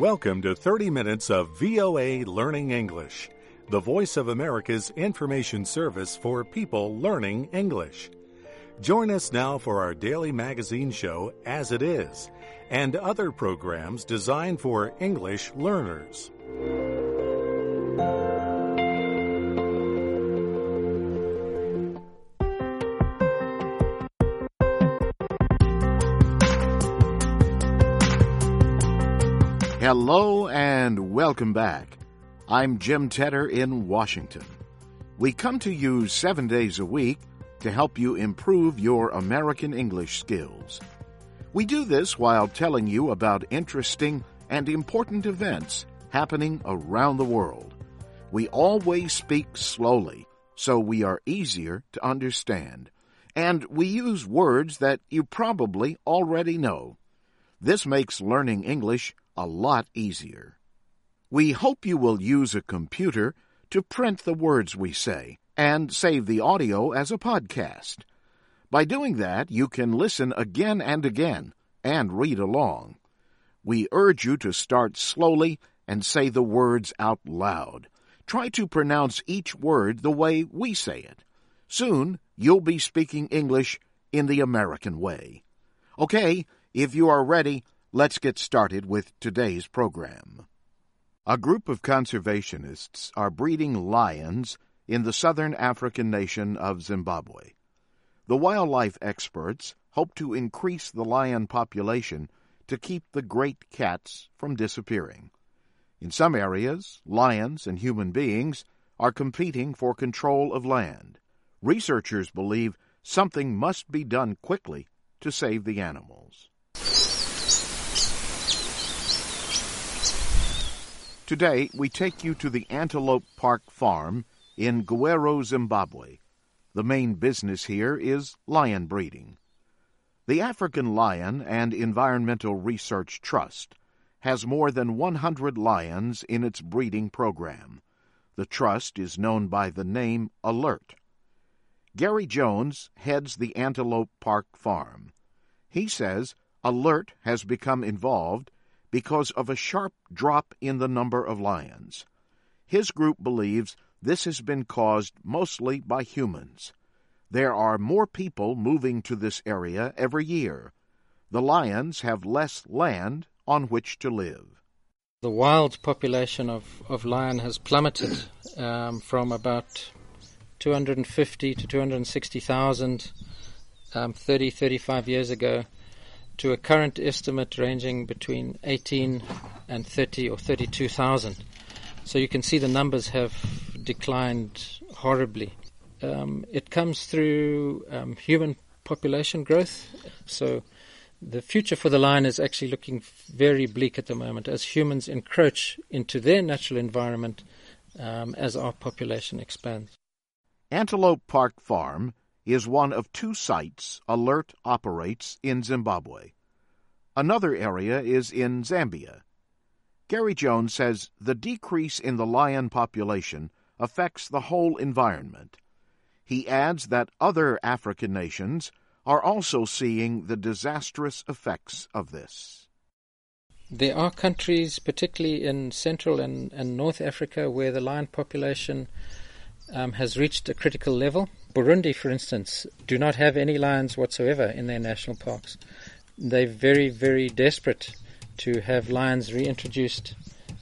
Welcome to 30 minutes of VOA Learning English, the Voice of America's information service for people learning English. Join us now for our daily magazine show, As It Is, and other programs designed for English learners. Hello and welcome back. I'm Jim Tedder in Washington. We come to you 7 days a week to help you improve your American English skills. We do this while telling you about interesting and important events happening around the world. We always speak slowly, so we are easier to understand. And we use words that you probably already know. This makes learning English a lot easier. We hope you will use a computer to print the words we say and save the audio as a podcast. By doing that, you can listen again and again and read along. We urge you to start slowly and say the words out loud. Try to pronounce each word the way we say it. Soon, you'll be speaking English in the American way. Okay, if you are ready, let's get started with today's program. A group of conservationists are breeding lions in the southern African nation of Zimbabwe. The wildlife experts hope to increase the lion population to keep the great cats from disappearing. In some areas, lions and human beings are competing for control of land. Researchers believe something must be done quickly to save the animals. Today, we take you to the Antelope Park Farm in Guero, Zimbabwe. The main business here is lion breeding. The African Lion and Environmental Research Trust has more than 100 lions in its breeding program. The trust is known by the name Alert. Gary Jones heads the Antelope Park Farm. He says Alert has become involved because of a sharp drop in the number of lions. His group believes this has been caused mostly by humans. There are more people moving to this area every year. The lions have less land on which to live. The wild population of lion has plummeted from about 250 to 260,000 35 years ago to a current estimate ranging between 18 and 30 or 32,000. So you can see the numbers have declined horribly. It comes through human population growth. So the future for the lion is actually looking very bleak at the moment as humans encroach into their natural environment as our population expands. Antelope Park Farm is one of 2 sites Alert operates in Zimbabwe. Another area is in Zambia. Gary Jones says the decrease in the lion population affects the whole environment. He adds that other African nations are also seeing the disastrous effects of this. There are countries, particularly in Central and North Africa, where the lion population has reached a critical level. Burundi, for instance, do not have any lions whatsoever in their national parks. They're very, very desperate to have lions reintroduced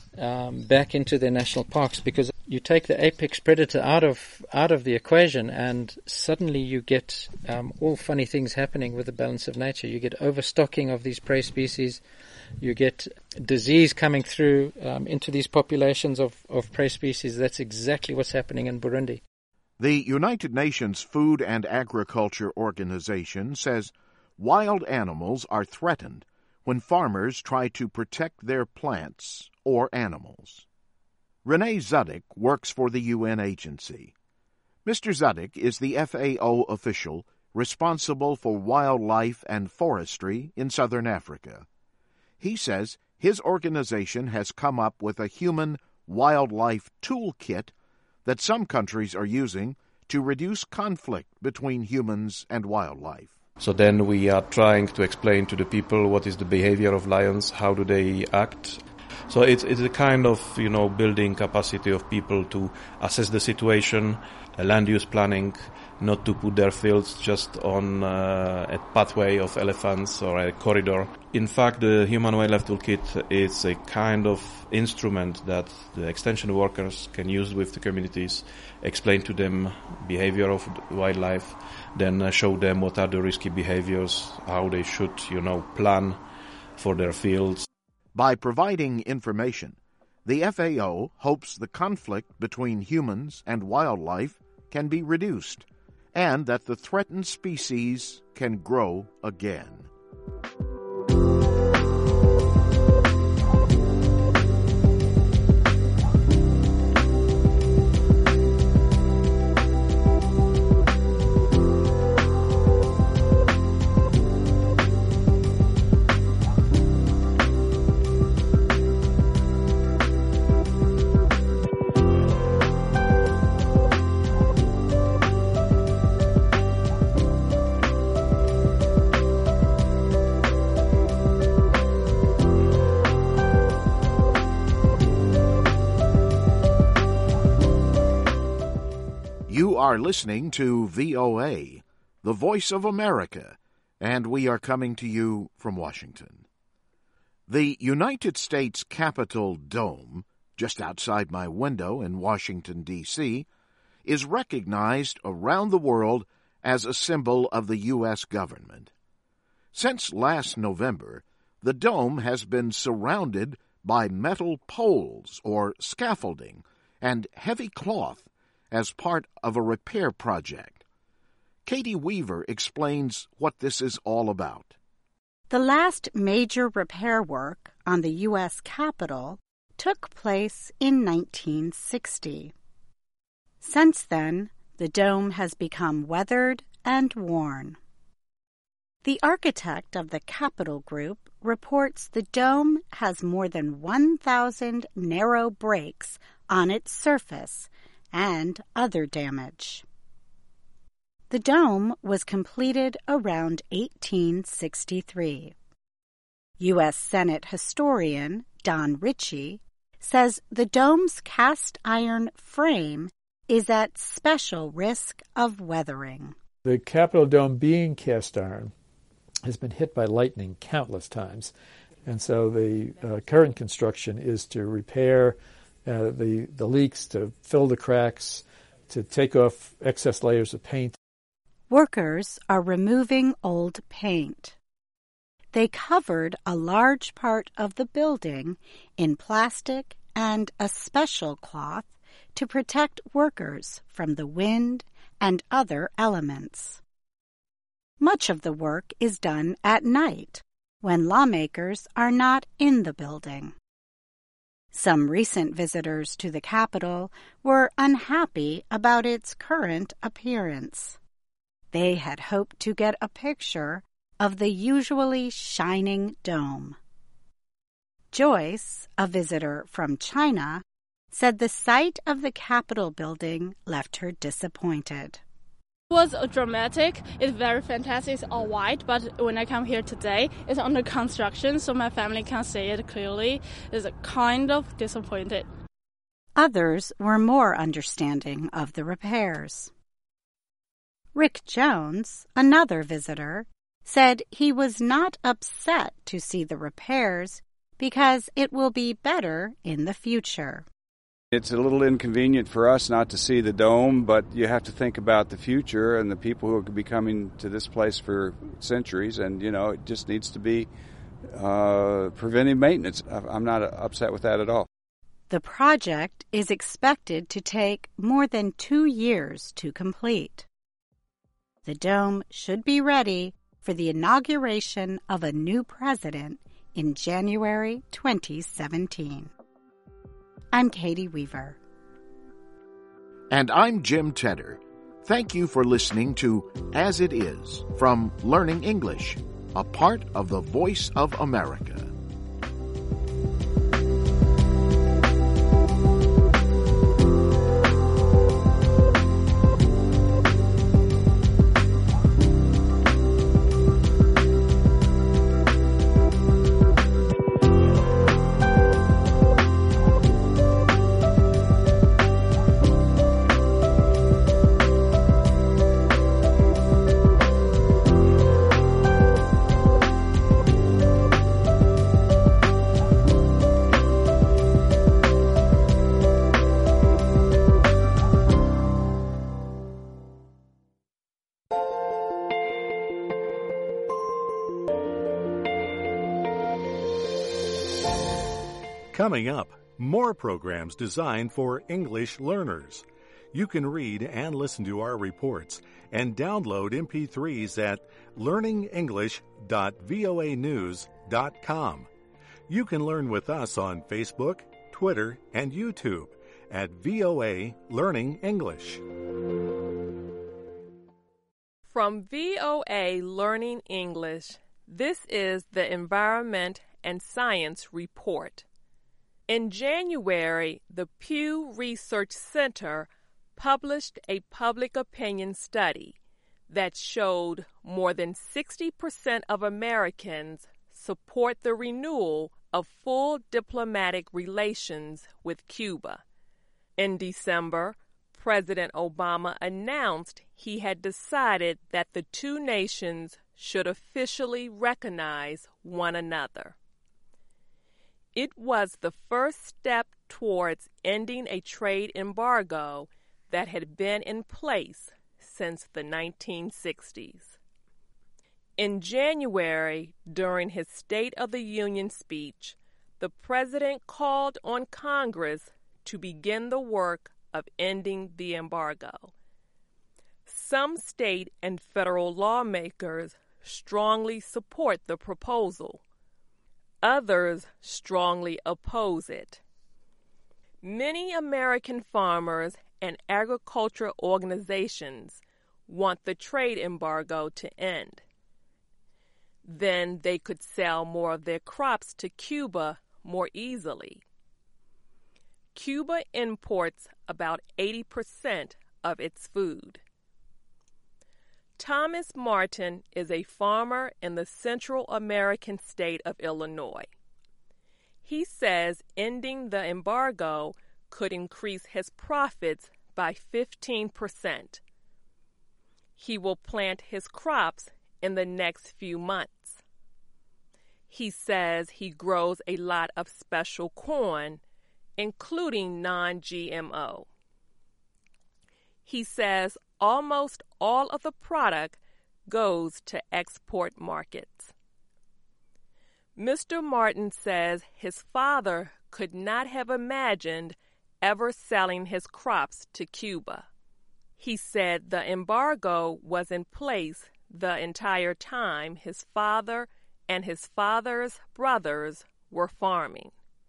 back into their national parks, because you take the apex predator out of the equation and suddenly you get all funny things happening with the balance of nature. You get overstocking of these prey species. You get disease coming through into these populations of prey species. That's exactly what's happening in Burundi. The United Nations Food and Agriculture Organization says wild animals are threatened when farmers try to protect their plants or animals. Renee Zudek works for the UN agency. Mr. Zudek is the FAO official responsible for wildlife and forestry in southern Africa. He says his organization has come up with a human wildlife toolkit that some countries are using to reduce conflict between humans and wildlife. So then we are trying to explain to the people what is the behavior of lions, how do they act, So it's a kind of, building capacity of people to assess the situation, land use planning, not to put their fields just on a pathway of elephants or a corridor. In fact, the Human Wildlife Toolkit is a kind of instrument that the extension workers can use with the communities, explain to them behavior of wildlife, then show them what are the risky behaviors, how they should, plan for their fields. By providing information, the FAO hopes the conflict between humans and wildlife can be reduced and that the threatened species can grow again. You are listening to VOA, the Voice of America, and we are coming to you from Washington. The United States Capitol Dome, just outside my window in Washington, D.C., is recognized around the world as a symbol of the U.S. government. Since last November, the dome has been surrounded by metal poles or scaffolding and heavy cloth as part of a repair project. Katie Weaver explains what this is all about. The last major repair work on the U.S. Capitol took place in 1960. Since then, the dome has become weathered and worn. The architect of the Capitol Group reports the dome has more than 1,000 narrow breaks on its surface and other damage. The dome was completed around 1863. U.S. Senate historian Don Ritchie says the dome's cast iron frame is at special risk of weathering. The Capitol dome, being cast iron, has been hit by lightning countless times, and so the current construction is to repair the leaks, to fill the cracks, to take off excess layers of paint. Workers are removing old paint. They covered a large part of the building in plastic and a special cloth to protect workers from the wind and other elements. Much of the work is done at night, when lawmakers are not in the building. Some recent visitors to the Capitol were unhappy about its current appearance. They had hoped to get a picture of the usually shining dome. Joyce, a visitor from China, said the sight of the Capitol building left her disappointed. It was dramatic. It's very fantastic. It's all white, but when I come here today, it's under construction, so my family can't see it clearly. It's kind of disappointed. Others were more understanding of the repairs. Rick Jones, another visitor, said he was not upset to see the repairs because it will be better in the future. It's a little inconvenient for us not to see the dome, but you have to think about the future and the people who will be coming to this place for centuries, and, it just needs to be preventive maintenance. I'm not upset with that at all. The project is expected to take more than 2 years to complete. The dome should be ready for the inauguration of a new president in January 2017. I'm Katie Weaver. And I'm Jim Tedder. Thank you for listening to As It Is from Learning English, a part of the Voice of America. Coming up, more programs designed for English learners. You can read and listen to our reports and download MP3s at learningenglish.voanews.com. You can learn with us on Facebook, Twitter, and YouTube at VOA Learning English. From VOA Learning English, this is the Environment and Science Report. In January, the Pew Research Center published a public opinion study that showed more than 60% of Americans support the renewal of full diplomatic relations with Cuba. In December, President Obama announced he had decided that the two nations should officially recognize one another. It was the first step towards ending a trade embargo that had been in place since the 1960s. In January, during his State of the Union speech, the president called on Congress to begin the work of ending the embargo. Some state and federal lawmakers strongly support the proposal. Others strongly oppose it. Many American farmers and agriculture organizations want the trade embargo to end. Then they could sell more of their crops to Cuba more easily. Cuba imports about 80% of its food. Thomas Martin is a farmer in the Central American state of Illinois. He says ending the embargo could increase his profits by 15%. He will plant his crops in the next few months. He says he grows a lot of special corn, including non-GMO. He says almost all of the product goes to export markets. Mr. Martin says his father could not have imagined ever selling his crops to Cuba. He said the embargo was in place the entire time his father and his father's brothers were farming.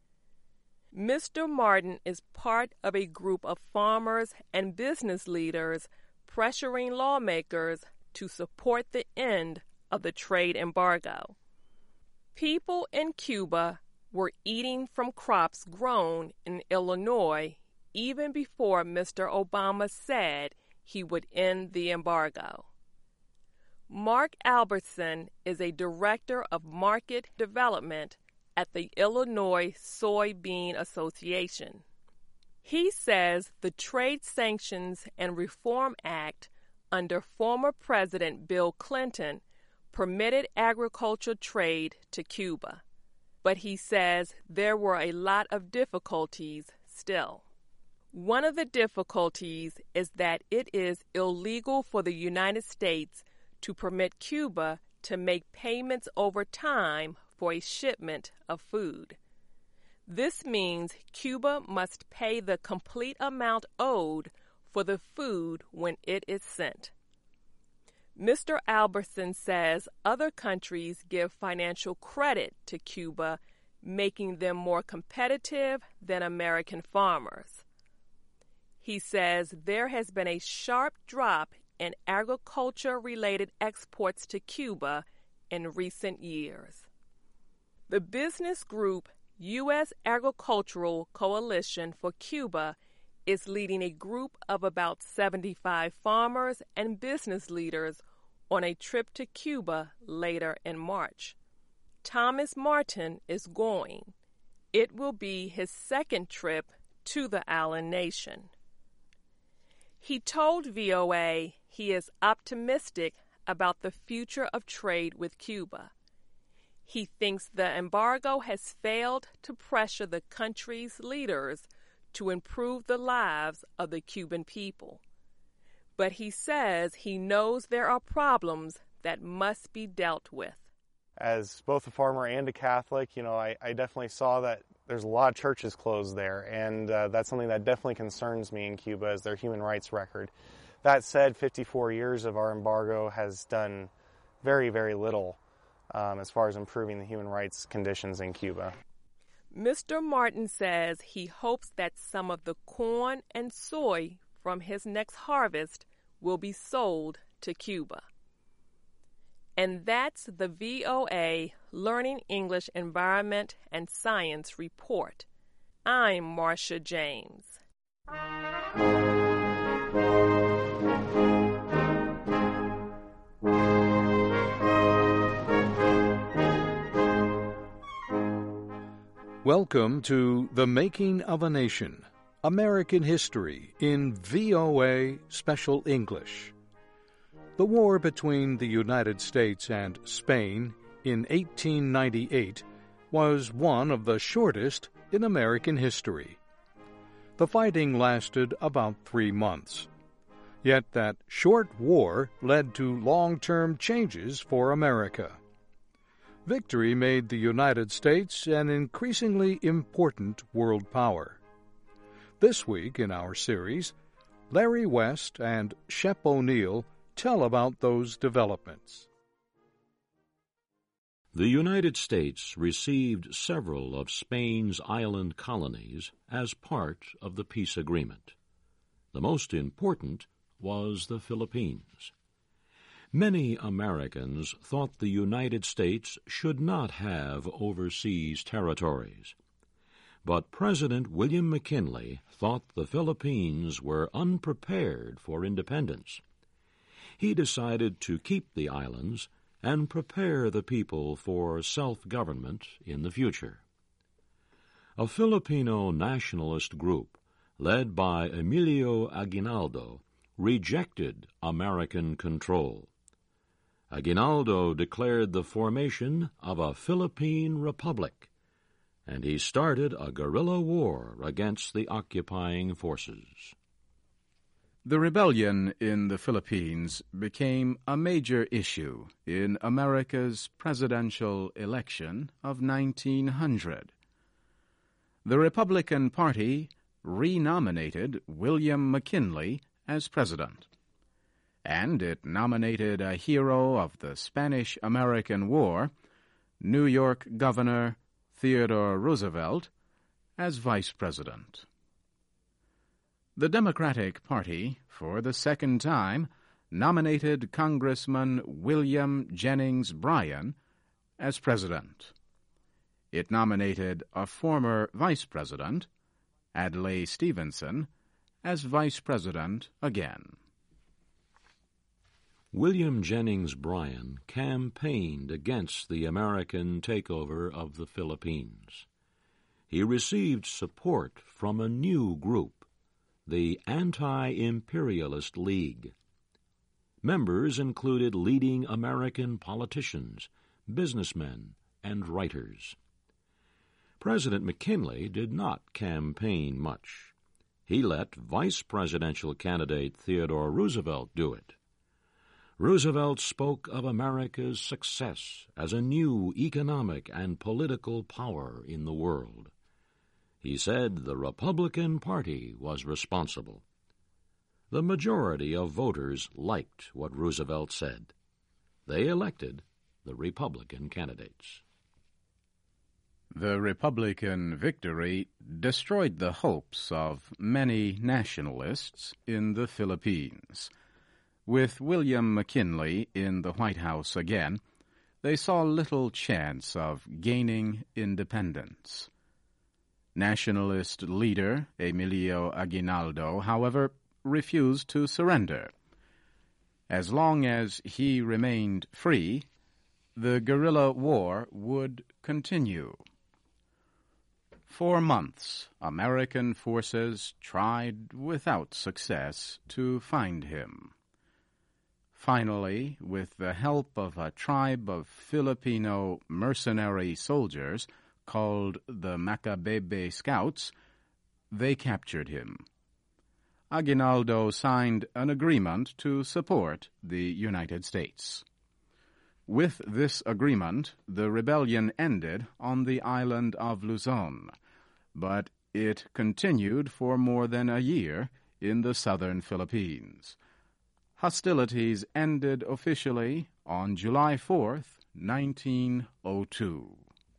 Mr. Martin is part of a group of farmers and business leaders pressuring lawmakers to support the end of the trade embargo. People in Cuba were eating from crops grown in Illinois even before Mr. Obama said he would end the embargo. Mark Albertson is a director of market development at the Illinois Soybean Association. He says the Trade Sanctions and Reform Act under former President Bill Clinton permitted agricultural trade to Cuba, but he says there were a lot of difficulties still. One of the difficulties is that it is illegal for the United States to permit Cuba to make payments over time for a shipment of food. This means Cuba must pay the complete amount owed for the food when it is sent. Mr. Albertson says other countries give financial credit to Cuba, making them more competitive than American farmers. He says there has been a sharp drop in agriculture-related exports to Cuba in recent years. The business group U.S. Agricultural Coalition for Cuba is leading a group of about 75 farmers and business leaders on a trip to Cuba later in March. Thomas Martin is going. It will be his second trip to the island nation. He told VOA he is optimistic about the future of trade with Cuba. He thinks the embargo has failed to pressure the country's leaders to improve the lives of the Cuban people. But he says he knows there are problems that must be dealt with. As both a farmer and a Catholic, I definitely saw that there's a lot of churches closed there, and that's something that definitely concerns me in Cuba, is their human rights record. That said, 54 years of our embargo has done very, very little as far as improving the human rights conditions in Cuba. Mr. Martin says he hopes that some of the corn and soy from his next harvest will be sold to Cuba. And that's the VOA Learning English Environment and Science Report. I'm Marcia James. Welcome to The Making of a Nation, American History in VOA Special English. The war between the United States and Spain in 1898 was one of the shortest in American history. The fighting lasted about 3 months. Yet that short war led to long-term changes for America. Victory made the United States an increasingly important world power. This week in our series, Larry West and Shep O'Neill tell about those developments. The United States received several of Spain's island colonies as part of the peace agreement. The most important was the Philippines. Many Americans thought the United States should not have overseas territories. But President William McKinley thought the Philippines were unprepared for independence. He decided to keep the islands and prepare the people for self-government in the future. A Filipino nationalist group, led by Emilio Aguinaldo, rejected American control. Aguinaldo declared the formation of a Philippine Republic, and he started a guerrilla war against the occupying forces. The rebellion in the Philippines became a major issue in America's presidential election of 1900. The Republican Party renominated William McKinley as president, and it nominated a hero of the Spanish-American War, New York Governor Theodore Roosevelt, as vice president. The Democratic Party, for the second time, nominated Congressman William Jennings Bryan as president. It nominated a former vice president, Adlai Stevenson, as vice president again. William Jennings Bryan campaigned against the American takeover of the Philippines. He received support from a new group, the Anti-Imperialist League. Members included leading American politicians, businessmen, and writers. President McKinley did not campaign much. He let vice presidential candidate Theodore Roosevelt do it. Roosevelt spoke of America's success as a new economic and political power in the world. He said the Republican Party was responsible. The majority of voters liked what Roosevelt said. They elected the Republican candidates. The Republican victory destroyed the hopes of many nationalists in the Philippines. With William McKinley in the White House again, they saw little chance of gaining independence. Nationalist leader Emilio Aguinaldo, however, refused to surrender. As long as he remained free, the guerrilla war would continue. For months, American forces tried without success to find him. Finally, with the help of a tribe of Filipino mercenary soldiers called the Macabebe Scouts, they captured him. Aguinaldo signed an agreement to support the United States. With this agreement, the rebellion ended on the island of Luzon, but it continued for more than a year in the southern Philippines. Hostilities ended officially on July 4th, 1902.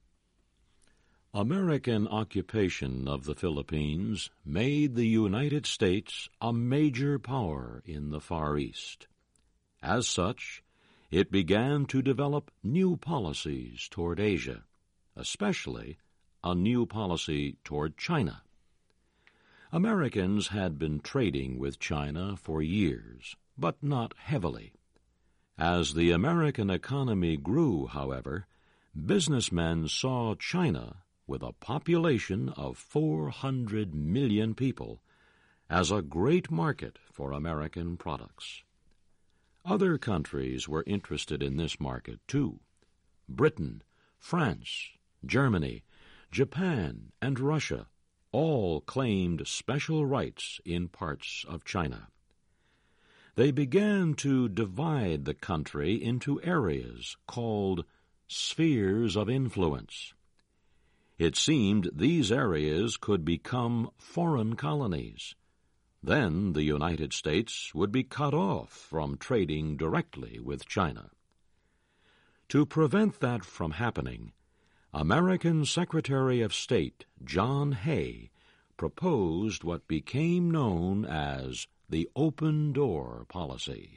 American occupation of the Philippines made the United States a major power in the Far East. As such, it began to develop new policies toward Asia, especially a new policy toward China. Americans had been trading with China for years, but not heavily. As the American economy grew, however, businessmen saw China, with a population of 400 million people, as a great market for American products. Other countries were interested in this market, too. Britain, France, Germany, Japan, and Russia all claimed special rights in parts of China. They began to divide the country into areas called spheres of influence. It seemed these areas could become foreign colonies. Then the United States would be cut off from trading directly with China. To prevent that from happening, American Secretary of State John Hay proposed what became known as the Open Door Policy.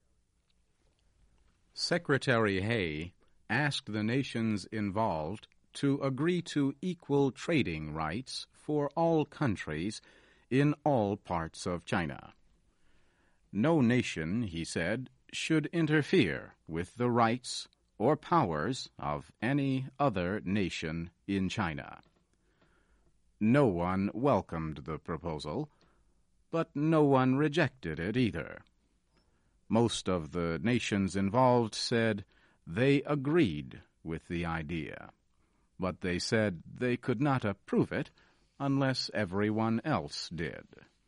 Secretary Hay asked the nations involved to agree to equal trading rights for all countries in all parts of China. No nation, he said, should interfere with the rights or powers of any other nation in China. No one welcomed the proposal, but no one rejected it either. Most of the nations involved said they agreed with the idea, but they said they could not approve it unless everyone else did.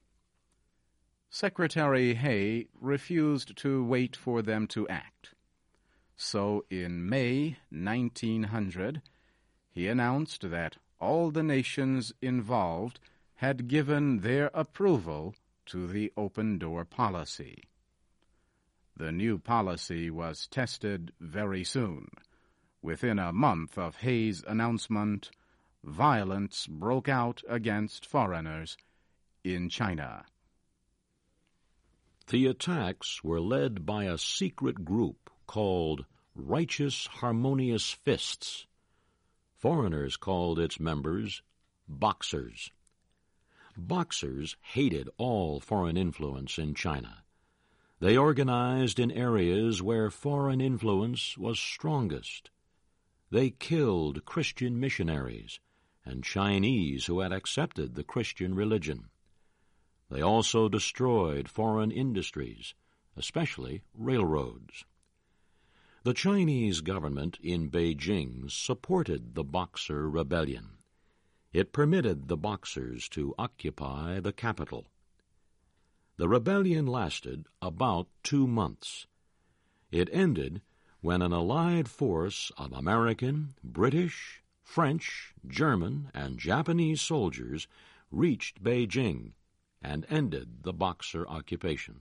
Secretary Hay refused to wait for them to act. So in May 1900, he announced that all the nations involved had given their approval to the Open Door Policy. The new policy was tested very soon. Within a month of Hay's announcement, violence broke out against foreigners in China. The attacks were led by a secret group called Righteous Harmonious Fists. Foreigners called its members Boxers. Boxers hated all foreign influence in China. They organized in areas where foreign influence was strongest. They killed Christian missionaries and Chinese who had accepted the Christian religion. They also destroyed foreign industries, especially railroads. The Chinese government in Beijing supported the Boxer rebellion. It permitted the Boxers to occupy the capital. The rebellion lasted about 2 months. It ended when an allied force of American, British, French, German, and Japanese soldiers reached Beijing and ended the Boxer occupation.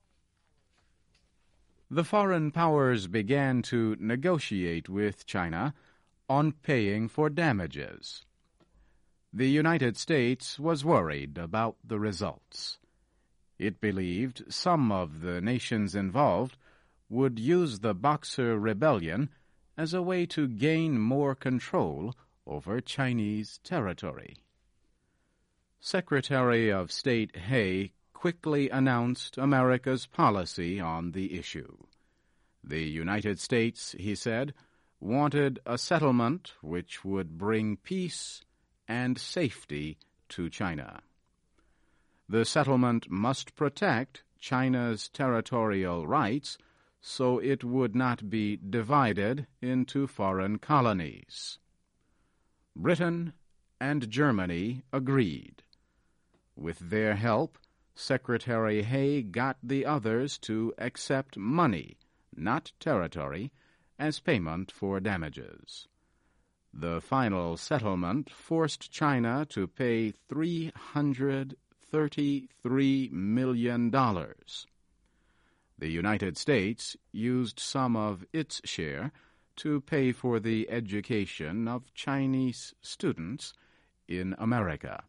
The foreign powers began to negotiate with China on paying for damages. The United States was worried about the results. It believed some of the nations involved would use the Boxer rebellion as a way to gain more control over Chinese territory. Secretary of State Hay quickly announced America's policy on the issue. The United States, he said, wanted a settlement which would bring peace and safety to China. The settlement must protect China's territorial rights so it would not be divided into foreign colonies. Britain and Germany agreed. With their help, Secretary Hay got the others to accept money, not territory, as payment for damages. The final settlement forced China to pay $333 million. The United States used some of its share to pay for the education of Chinese students in America.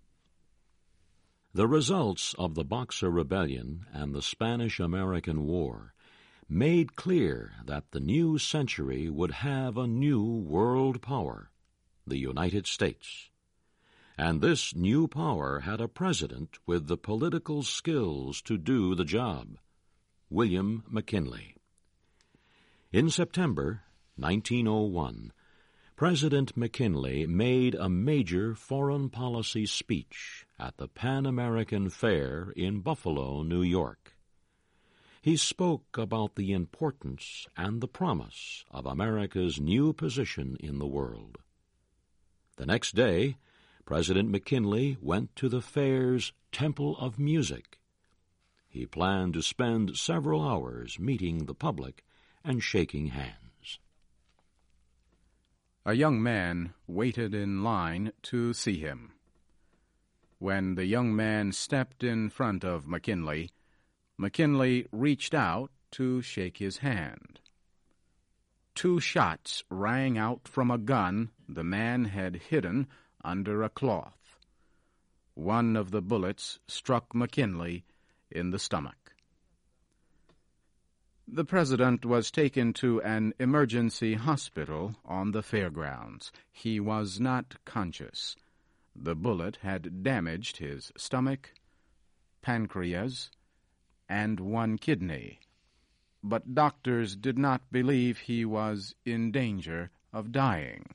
The results of the Boxer Rebellion and the Spanish-American War made clear that the new century would have a new world power, the United States. And this new power had a president with the political skills to do the job, William McKinley. In September 1901, President McKinley made a major foreign policy speech at the Pan American Fair in Buffalo, New York. He spoke about the importance and the promise of America's new position in the world. The next day, President McKinley went to the fair's Temple of Music. He planned to spend several hours meeting the public and shaking hands. A young man waited in line to see him. When the young man stepped in front of McKinley, McKinley reached out to shake his hand. 2 shots rang out from a gun the man had hidden under a cloth. One of the bullets struck McKinley in the stomach. The president was taken to an emergency hospital on the fairgrounds. He was not conscious. The bullet had damaged his stomach, pancreas, and 1 kidney. But doctors did not believe he was in danger of dying.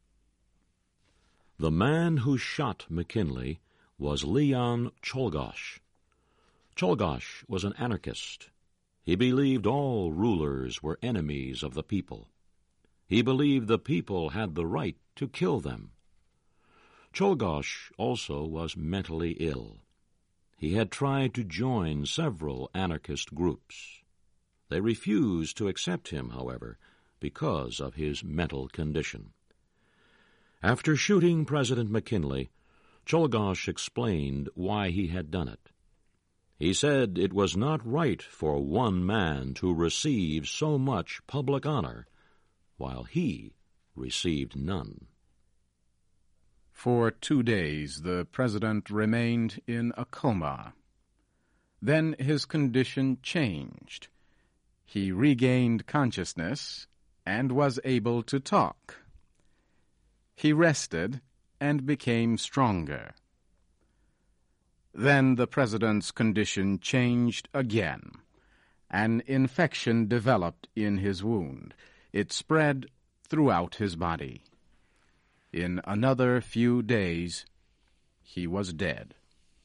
The man who shot McKinley was Leon Czolgosz. Czolgosz was an anarchist. He believed all rulers were enemies of the people. He believed the people had the right to kill them. Czolgosz also was mentally ill. He had tried to join several anarchist groups. They refused to accept him, however, because of his mental condition. After shooting President McKinley, Czolgosz explained why he had done it. He said it was not right for one man to receive so much public honor, while he received none. For 2 days the president remained in a coma. Then his condition changed. He regained consciousness and was able to talk. He rested and became stronger. Then the president's condition changed again. An infection developed in his wound. It spread throughout his body. In another few days, he was dead.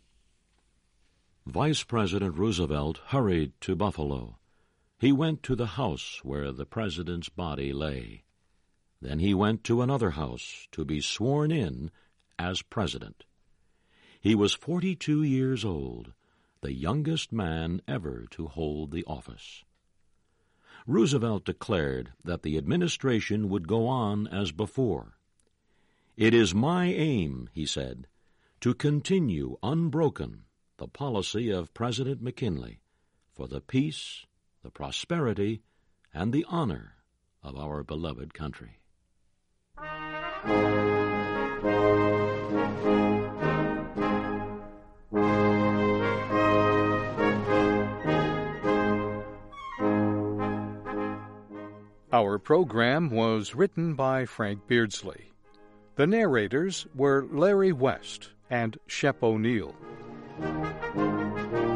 Vice President Roosevelt hurried to Buffalo. He went to the house where the president's body lay. Then he went to another house to be sworn in as president. He was 42 years old, the youngest man ever to hold the office. Roosevelt declared that the administration would go on as before. "It is my aim," he said, "to continue unbroken the policy of President McKinley for the peace, the prosperity, and the honor of our beloved country." Our program was written by Frank Beardsley. The narrators were Larry West and Shep O'Neill.